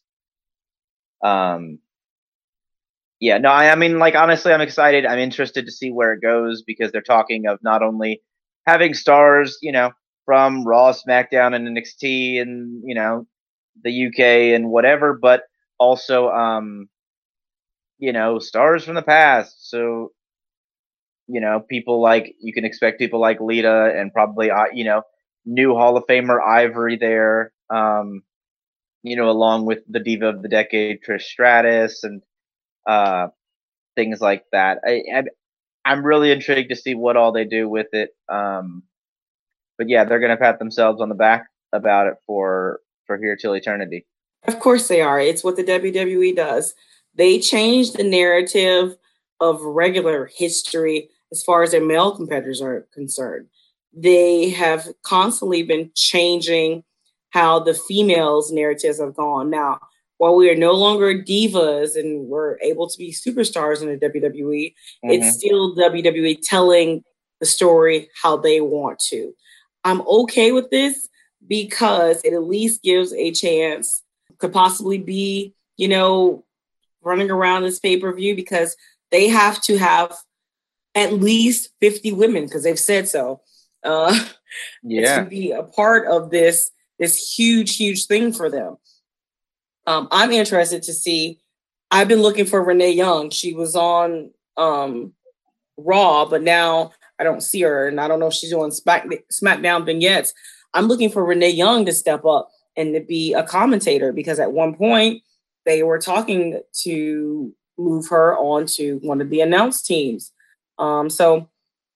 Um, yeah, no, I, I mean, like, honestly, I'm excited. I'm interested to see where it goes because they're talking of not only having stars, you know, from Raw, SmackDown, and N X T, and you know, the U K and whatever, but also, um, you know, stars from the past. So, you know, people like you can expect people like Lita and probably, uh, you know, new Hall of Famer Ivory there. Um, you know, along with the Diva of the Decade, Trish Stratus, and uh, things like that. I, I I'm really intrigued to see what all they do with it. Um, but yeah, they're gonna pat themselves on the back about it for for here till eternity. Of course they are. It's what the W W E does. They changed the narrative of regular history as far as their male competitors are concerned. They have constantly been changing how the females' narratives have gone. Now, while we are no longer divas and we're able to be superstars in the W W E, mm-hmm. it's still W W E telling the story how they want to. I'm okay with this because it at least gives a chance, could possibly be, you know, running around this pay-per-view because they have to have at least fifty women because they've said so. Uh, yeah. To be a part of this, this huge, huge thing for them. Um, I'm interested to see. I've been looking for Renee Young. She was on um, Raw, but now I don't see her, and I don't know if she's doing Smack, SmackDown vignettes. I'm looking for Renee Young to step up and to be a commentator because at one point they were talking to move her onto one of the announced teams. Um, so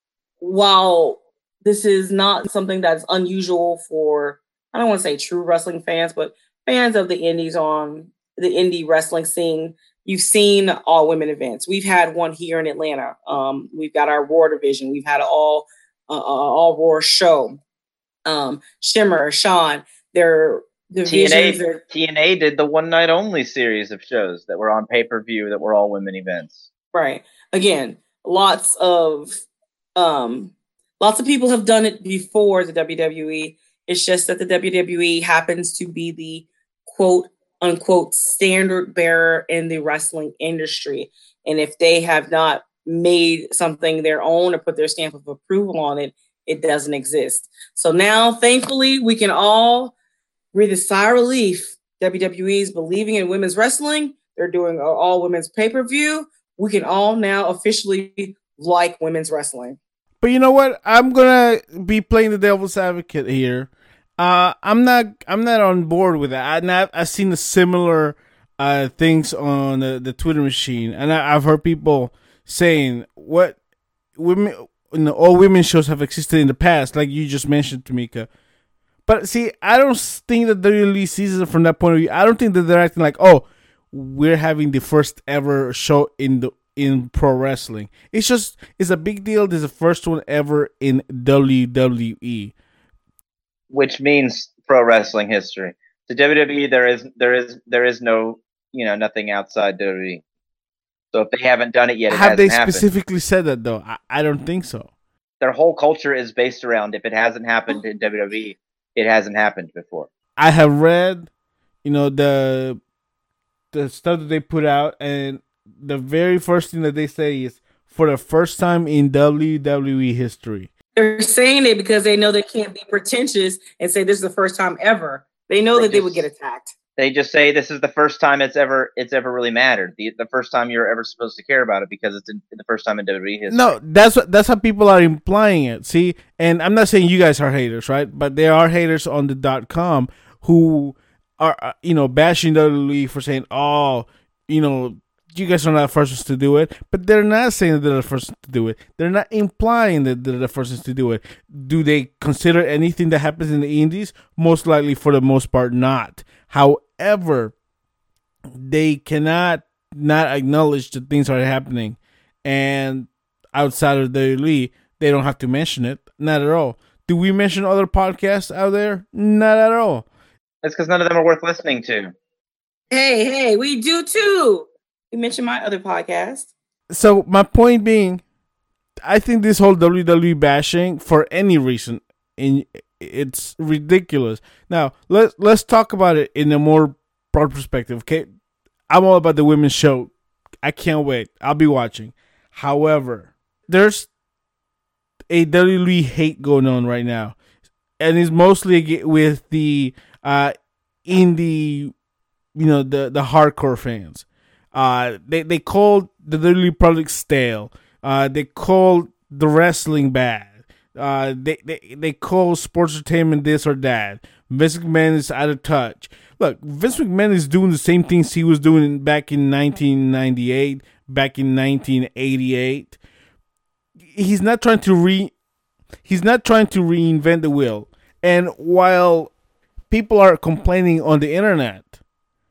while this is not something that's unusual for, I don't want to say true wrestling fans, but fans of the indies on the indie wrestling scene, you've seen all women events. We've had one here in Atlanta. Um, we've got our Raw division. We've had an all uh, all Raw show. Um, Shimmer, Sean, their divisions. T N A, are, T N A did the one night only series of shows that were on pay per view that were all women events. Right. Again, lots of um, lots of people have done it before the W W E. It's just that the W W E happens to be the quote unquote standard bearer in the wrestling industry. And if they have not made something their own or put their stamp of approval on it, it doesn't exist. So now, thankfully, we can all breathe a sigh of relief. W W E is believing in women's wrestling. They're doing an all women's pay-per-view. We can all now officially like women's wrestling. But you know what? I'm gonna be playing the devil's advocate here. Uh, I'm not. I'm not on board with that. I, not, I've seen the similar uh, things on the, the Twitter machine, and I, I've heard people saying what women, you know, all women shows have existed in the past, like you just mentioned, Tamika. But see, I don't think that W W E sees it from that point of view. I don't think that they're acting like, oh, we're having the first ever show in the in pro wrestling. It's just it's a big deal. This is the first one ever in W W E. Which means pro wrestling history. The W W E, there is there is there is no you know nothing outside W W E. So if they haven't done it yet, it have they happened. Specifically said that though? I, I don't think so. Their whole culture is based around if it hasn't happened in W W E, it hasn't happened before. I have read, you know, the the stuff that they put out, and the very first thing that they say is for the first time in W W E history. They're saying it because they know they can't be pretentious and say this is the first time ever. They know they that just, they would get attacked. They just say this is the first time it's ever it's ever really mattered. The, the first time you're ever supposed to care about it because it's in, the first time in W W E history. No, that's what that's how people are implying it. See, and I'm not saying you guys are haters, right? But there are haters on the dot com who are you know bashing W W E for saying, oh, you know, you guys are not the first ones to do it, but they're not saying that they're the first ones to do it. They're not implying that they're the first ones to do it. Do they consider anything that happens in the indies? Most likely, for the most part, not. However, they cannot not acknowledge that things are happening, and outside of the league, they don't have to mention it. Not at all. Do we mention other podcasts out there? Not at all. It's because none of them are worth listening to. Hey, hey, we do too. You mentioned my other podcast. So my point being, I think this whole W W E bashing for any reason, in it's ridiculous. Now let's let's talk about it in a more broad perspective. Okay, I'm all about the women's show. I can't wait. I'll be watching. However, there's a W W E hate going on right now, and it's mostly with the uh, indie, you know, the the hardcore fans. Uh, they they called the W W E product stale. Uh, they called the wrestling bad. Uh, they they they call sports entertainment this or that. Vince McMahon is out of touch. Look, Vince McMahon is doing the same things he was doing back in nineteen ninety-eight, back in nineteen eighty-eight. He's not trying to re, he's not trying to reinvent the wheel. And while people are complaining on the internet,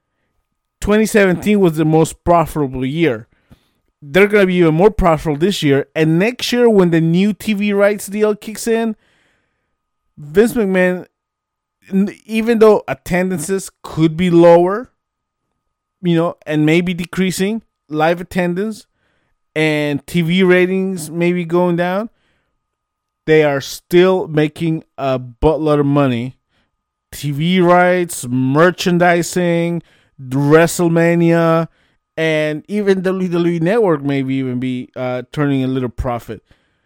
twenty seventeen was the most profitable year. They're going to be even more profitable this year. And next year, when the new T V rights deal kicks in, Vince McMahon, even though attendances could be lower, you know, and maybe decreasing, live attendance and T V ratings maybe going down, they are still making a buttload of money. T V rights, merchandising, WrestleMania, and even W W E Network maybe even be uh, turning a little profit.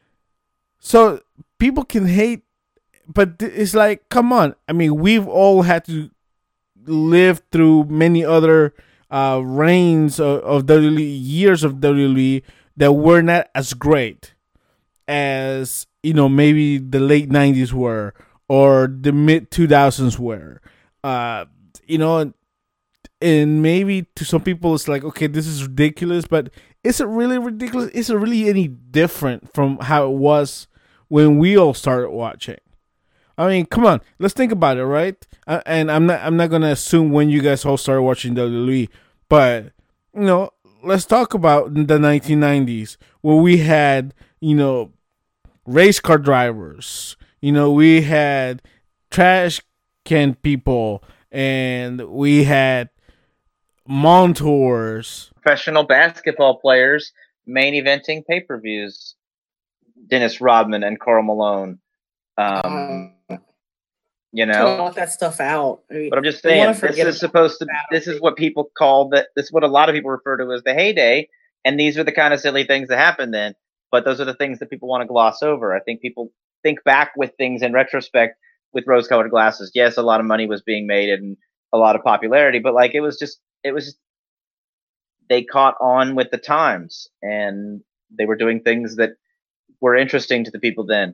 So people can hate, but it's like, come on. I mean, we've all had to live through many other uh, reigns of, of W W E, years of W W E that were not as great as, you know, maybe the late nineties were or the mid two thousands were. Uh, you know, and maybe to some people it's like, okay, this is ridiculous, but is it really ridiculous? Is it really any different from how it was when we all started watching? I mean, come on, let's think about it, right? Uh, and I'm not, I'm not gonna assume when you guys all started watching W W E, but you know, let's talk about the nineteen nineties where we had, you know, race car drivers, you know, we had trash can people, and we had mentors, professional basketball players main eventing pay-per-views. Dennis Rodman and Karl Malone. Um, uh, you know, all that stuff out. I mean, but I'm just saying, this is supposed to. This is what people call that. This is what a lot of people refer to as the heyday, and these are the kind of silly things that happen then. But those are the things that people want to gloss over. I think people think back with things in retrospect with rose-colored glasses. Yes, a lot of money was being made and a lot of popularity, but like it was just, it was. Just, they caught on with the times, and they were doing things that were interesting to the people then.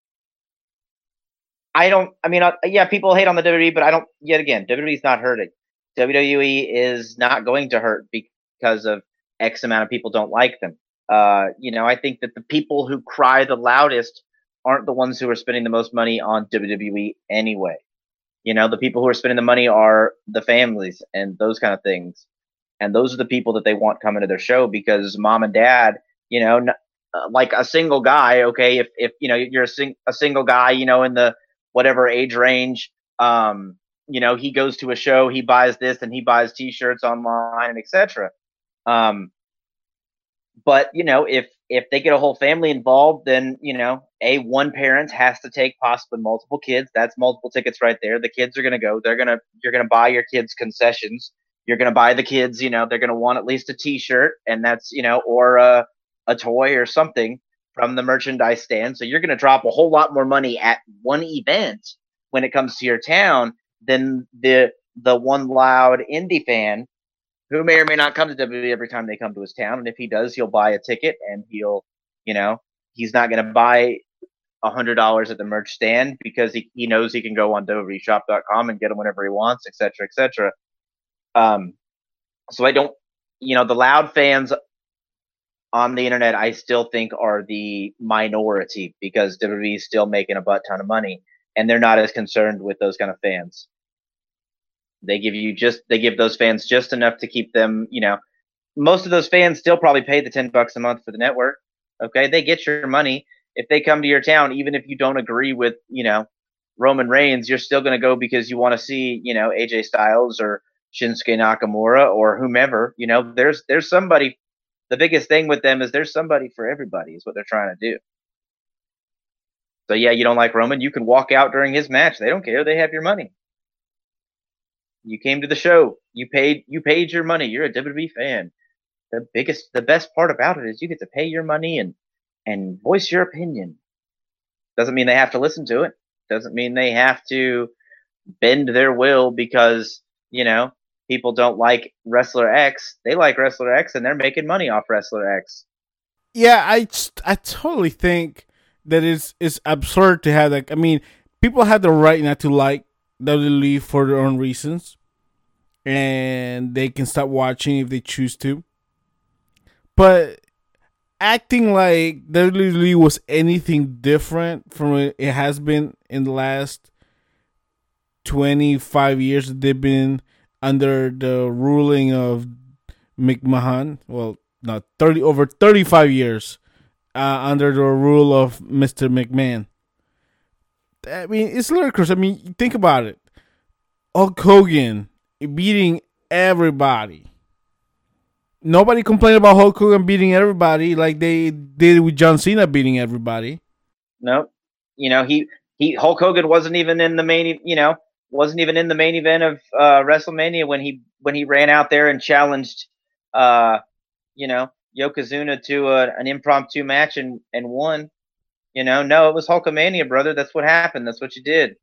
I don't, I mean, uh, yeah, people hate on the W W E, but I don't, yet again, W W E is not hurting. W W E is not going to hurt because of X amount of people don't like them. Uh, you know, I think that the people who cry the loudest aren't the ones who are spending the most money on W W E anyway. You know, the people who are spending the money are the families and those kind of things. And those are the people that they want coming to their show, because mom and dad, you know, n- uh, like a single guy, okay, if, if you know, you're a, sing- a single guy, you know, in the whatever age range, um, you know, he goes to a show, he buys this and he buys T-shirts online and et cetera. Um, but, you know, if if they get a whole family involved, then, you know, a one parent has to take possibly multiple kids. That's multiple tickets right there. The kids are going to go. They're going to you're going to buy your kids concessions. You're going to buy the kids, you know, they're going to want at least a T-shirt, and that's, you know, or a, a toy or something from the merchandise stand. So you're going to drop a whole lot more money at one event when it comes to your town than the the one loud indie fan who may or may not come to W W E every time they come to his town. And if he does, he'll buy a ticket, and he'll, you know, he's not going to buy one hundred dollars at the merch stand because he, he knows he can go on W W E shop dot com and get them whenever he wants, et cetera, et cetera. Um, so I don't, you know, the loud fans on the internet, I still think are the minority because W W E is still making a butt ton of money, and they're not as concerned with those kind of fans. They give you just they give those fans just enough to keep them, you know. Most of those fans still probably pay the ten bucks a month for the network. Okay, they get your money. If they come to your town, even if you don't agree with, you know, Roman Reigns, you're still going to go because you want to see, you know, A J Styles or Shinsuke Nakamura or whomever. You know, there's there's somebody. The biggest thing with them is there's somebody for everybody is what they're trying to do. So yeah, you don't like Roman, you can walk out during his match. They don't care. They have your money. You came to the show. You paid you paid your money. You're a W W E fan. The biggest the best part about it is you get to pay your money and and voice your opinion. Doesn't mean they have to listen to it. Doesn't mean they have to bend their will because, you know, people don't like Wrestler X. They like Wrestler X and they're making money off Wrestler X. Yeah, I, I totally think that it's, it's absurd to have that. I mean, people have the right not to like W W E for their own reasons. And they can stop watching if they choose to. But acting like W W E was anything different from what it has been in the last twenty-five years that they've been under the ruling of McMahon. Well, not thirty over thirty-five years uh, under the rule of Mister McMahon. I mean, it's ludicrous. I mean, think about it. Hulk Hogan beating everybody. Nobody complained about Hulk Hogan beating everybody like they did with John Cena beating everybody. No, you know he he Hulk Hogan wasn't even in the main. You know, wasn't even in the main event of uh, WrestleMania when he when he ran out there and challenged, uh, you know, Yokozuna to a, an impromptu match and and won. You know, no, it was Hulkamania, brother. That's what happened. That's what you did.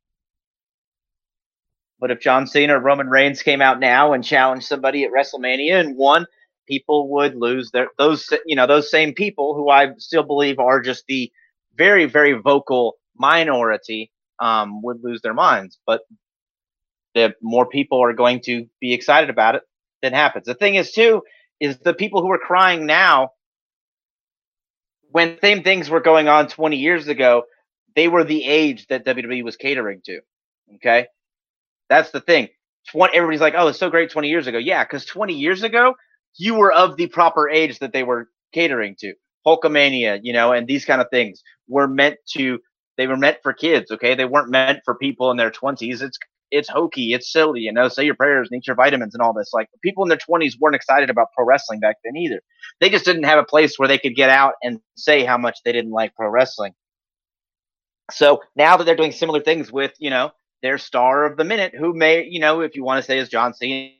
But if John Cena or Roman Reigns came out now and challenged somebody at WrestleMania and won, people would lose their those you know those same people who I still believe are just the very very vocal minority um, would lose their minds. But the more people are going to be excited about it, than happens. The thing is too is the people who are crying now, when same things were going on twenty years ago, they were the age that W W E was catering to. Okay. That's the thing. Everybody's like, oh, it's so great twenty years ago. Yeah, because twenty years ago, you were of the proper age that they were catering to. Hulkamania, you know, and these kind of things were meant to, they were meant for kids, okay? They weren't meant for people in their twenties. It's it's hokey, it's silly, you know, say your prayers and eat your vitamins and all this. Like, people in their twenties weren't excited about pro wrestling back then either. They just didn't have a place where they could get out and say how much they didn't like pro wrestling. So now that they're doing similar things with, you know, their star of the minute, who may, you know, if you want to say is John Cena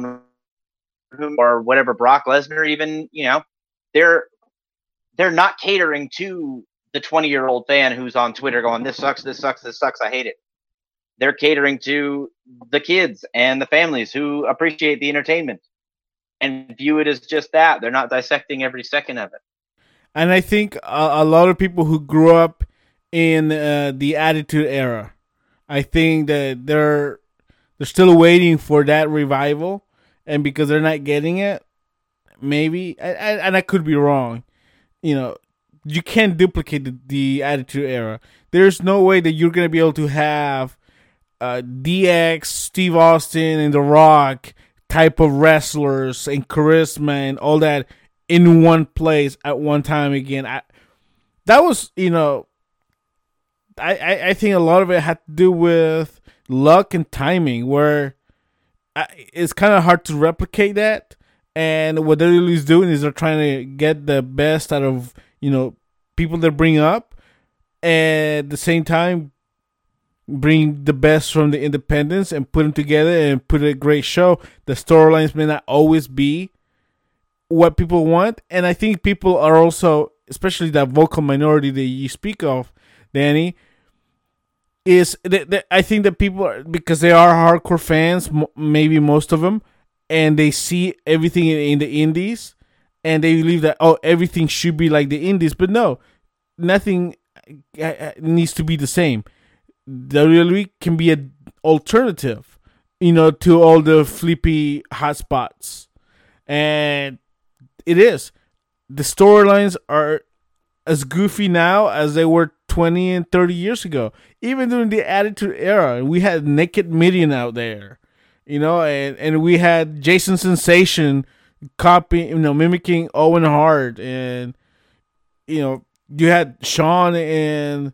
or whatever, Brock Lesnar, even, you know, they're they're not catering to the twenty-year-old fan who's on Twitter going, this sucks, this sucks, this sucks, I hate it. They're catering to the kids and the families who appreciate the entertainment and view it as just that. They're not dissecting every second of it. And I think a, a lot of people who grew up in uh, the Attitude Era, I think that they're they're still waiting for that revival, and because they're not getting it, maybe, I, I, and I could be wrong, you know, you can't duplicate the, the Attitude Era. There's no way that you're gonna be able to have uh, D X, Steve Austin, and The Rock type of wrestlers and charisma and all that in one place at one time again. I, that was, you know. I, I, I think a lot of it had to do with luck and timing, where I, it's kind of hard to replicate that. And what they're really doing is they're trying to get the best out of, you know, people they bring up, and at the same time bring the best from the independents and put them together and put a great show. The storylines may not always be what people want, and I think people are also, especially that vocal minority that you speak of, Danny, is that, that I think that people are, because they are hardcore fans, m- maybe most of them, and they see everything in, in the indies, and they believe that, oh, everything should be like the indies, but no, nothing needs to be the same. W W E can be an alternative, you know, to all the flippy hotspots, And it is. The storylines are as goofy now as they were twenty and thirty years ago. Even during the Attitude Era, we had Naked Midian out there, you know, and, and we had Jason Sensation copying, you know, mimicking Owen Hart, and, you know, you had Shawn and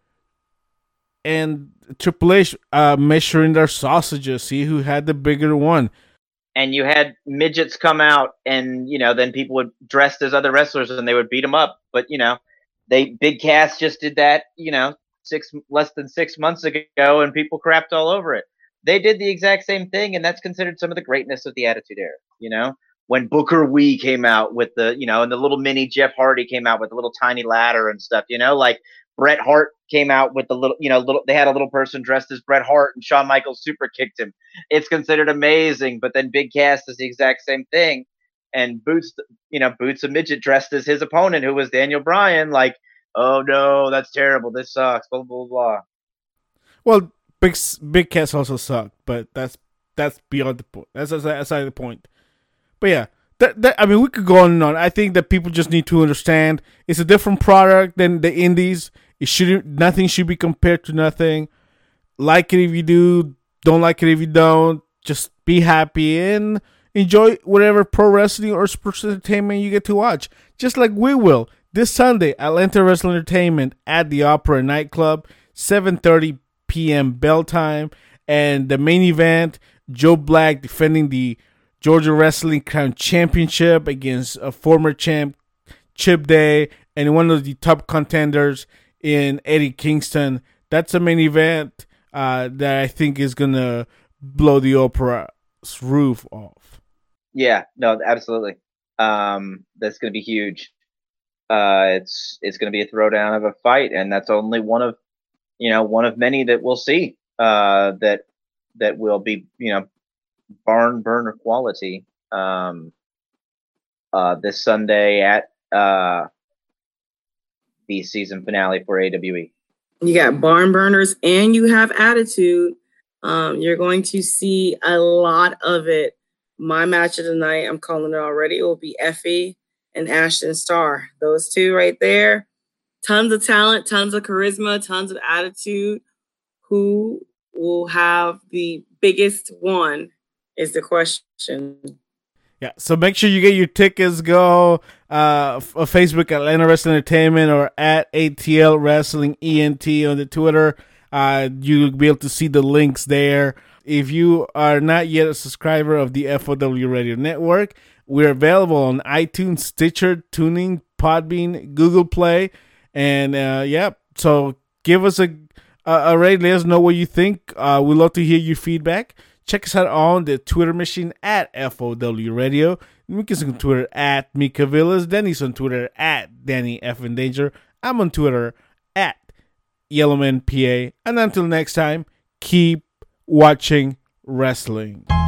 and Triple H uh, measuring their sausages, see who had the bigger one. And you had midgets come out, and, you know, then people would dressed as other wrestlers and they would beat them up. But, you know, they Big Cass just did that, you know, six less than six months ago, and people crapped all over it. They did the exact same thing, and that's considered some of the greatness of the Attitude Era. You know, when Booker Wee came out with the, you know, and the little mini Jeff Hardy came out with a little tiny ladder and stuff. You know, like Bret Hart came out with the little, you know, little. They had a little person dressed as Bret Hart, and Shawn Michaels super kicked him. It's considered amazing. But then Big Cass does the exact same thing, and Boots, you know, Boots a midget dressed as his opponent, who was Daniel Bryan. Like, oh no, that's terrible. This sucks. Blah blah blah. Well, Big Big Cass also sucked, but that's that's beyond the point. That's aside the point. But yeah. That, that, I mean, we could go on and on. I think that people just need to understand it's a different product than the indies. It shouldn't. Nothing should be compared to nothing. Like it if you do. Don't like it if you don't. Just be happy and enjoy whatever pro wrestling or sports entertainment you get to watch. Just like we will this Sunday, Atlanta Wrestling Entertainment at the Opera Nightclub, seven thirty p.m. bell time, and the main event: Joe Black defending the Georgia Wrestling Crown Championship against a former champ, Chip Day, and one of the top contenders in Eddie Kingston. That's a main event uh, that I think is going to blow the Opera's roof off. Yeah, no, absolutely. Um, that's going to be huge. Uh, it's it's going to be a throwdown of a fight, and that's only one of, you know, one of many that we'll see uh, that that will be, you know, barn burner quality um, uh, this Sunday at uh, the season finale for A W E. You got barn burners and you have attitude. Um, you're going to see a lot of it. My match of the night, I'm calling it already, it will be Effie and Ashton Starr. Those two right there. Tons of talent, tons of charisma, tons of attitude. Who will have the biggest one is the question. Yeah, so make sure you get your tickets. Go uh, f- Facebook, Atlanta Wrestling Entertainment, or at A T L Wrestling E N T on the Twitter. Uh, you'll be able to see the links there. If you are not yet a subscriber of the F O W Radio Network, we're available on iTunes, Stitcher, Tuning, Podbean, Google Play, and uh, yeah. So give us a a, a rate. Let us know what you think. Uh, we'd love to hear your feedback. Check us out on the Twitter machine at F O W Radio. Mika's on Twitter at Mika Villas. Danny's on Twitter at Danny F. in Danger. I'm on Twitter at Yellowman P A. And until next time, keep watching wrestling.